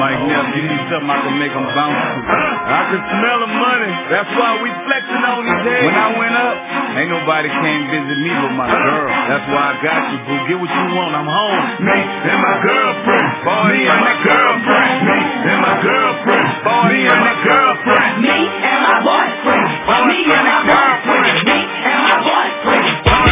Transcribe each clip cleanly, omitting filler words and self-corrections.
Mike Neff, give me something I can make them bounce to. I can smell the money, that's why we flexing on these heads. When I went up, ain't nobody came visit me but my girl. That's why I got you, boo. Get what you want, I'm home. Me and my girlfriend. Me and my girlfriend. Me and my girlfriend. Me and my girlfriend. Me and my boyfriend. Me and my boyfriend. Me and my boyfriend.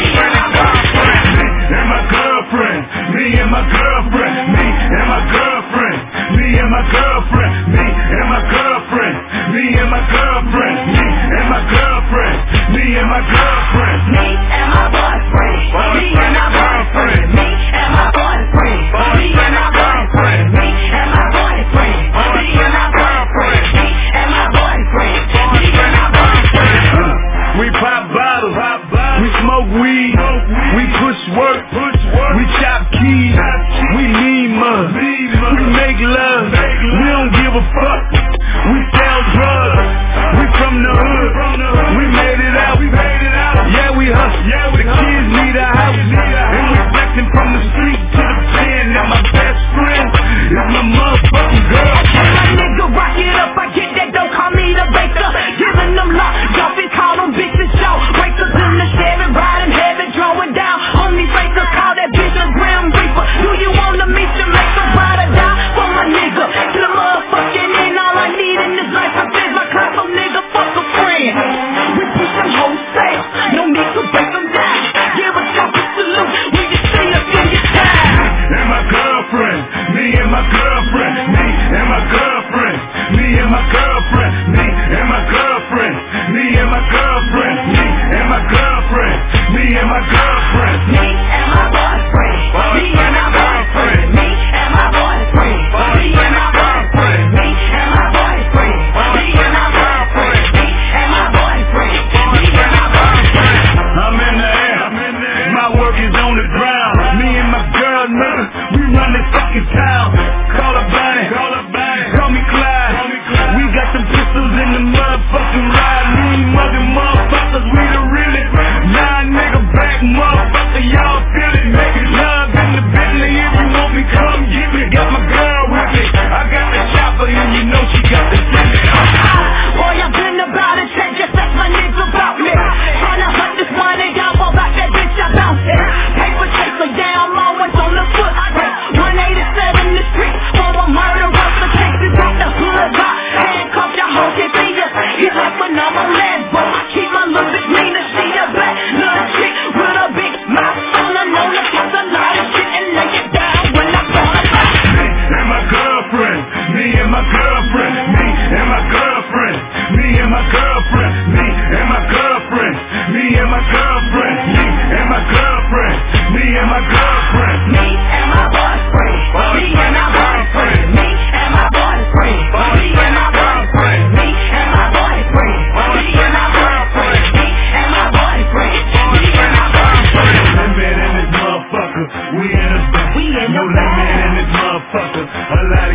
And my girlfriend, me and my girlfriend, me and my girlfriend, me and my girlfriend, me and my girlfriend, me and my girlfriend, me and my girlfriend, me and my girlfriend, me and my boyfriend, me and my boyfriend, me and my boyfriend, me and my boyfriend, me and my boyfriend, me and my boyfriend, me and my boyfriend, me and my boyfriend. We pop bottles, we smoke weed, we push work, we chop keys, we need mud, we make love, we don't give a fuck, we sell drugs, we from the hood, we made it out, yeah we hustle, the kids need a house, and we flexing from the street to the pen, and my best friend is my motherfucking girl. My nigga rock it up, I get that, don't call me the baker, giving them luck, jumping, call them bitches show, breakers in the Chevy, riding heavy, drawing down, on these fakers, call that bitch a Grim Reaper, do you wanna meet your make a ride or die for my nigga, to the motherfucking end, all I need in this life, I feel my clap, a nigga, fuck a friend, we push them wholesale, no need to break them down, give a couple salute, we just see us in your time. And my girlfriend, me and my girlfriend, me and my girlfriend, me and my girlfriend, me and my girlfriend, me and my girlfriend, me and my girlfriend, me and my girlfriend, me and my boyfriend, me and my boyfriend, me and my boyfriend, me and my boyfriend, me and my boyfriend, me and my boyfriend, me and my boyfriend, me and my boyfriend. I'm in the air, my work is on the ground, me and my girl, nigga, we run this fucking town, call her Bonnie, call me Clyde, we got some pistols in the motherfucking ride, me mugging motherfuckers, we the realest, nah nigga back motherfucker, y'all feel it, making love in the Bentley, if you want me come get me, got my girl with me, I got the chopper and you know she got the ticket. Boy, I've been about it, just ask my nigga about me, tryna hunt this money down, fall back that bitch, I bounce it, paper chaser, yeah, I'm always on the foot, I got 187 the street, for a murder, the cases out the hood, handcuff your whole kid, he's like when I'm a lesbo, I keep my little bitch Nina, she a black little chick with a big mouth, on the know that she's a lot of shit, and lay it down when I fall apart. And my girlfriend, me and my girlfriend, me and my girlfriend, me and my girlfriend, me and my girlfriend, me and my girlfriend, me and my girlfriend, me and my girlfriend, me and my boyfriend, me and my boyfriend, me and my boyfriend, me and my boyfriend, me and my boyfriend, me and my boyfriend, me and my boyfriend, me and my boyfriend. No limit in this motherfucker, we in a no limit in this motherfucker, alive.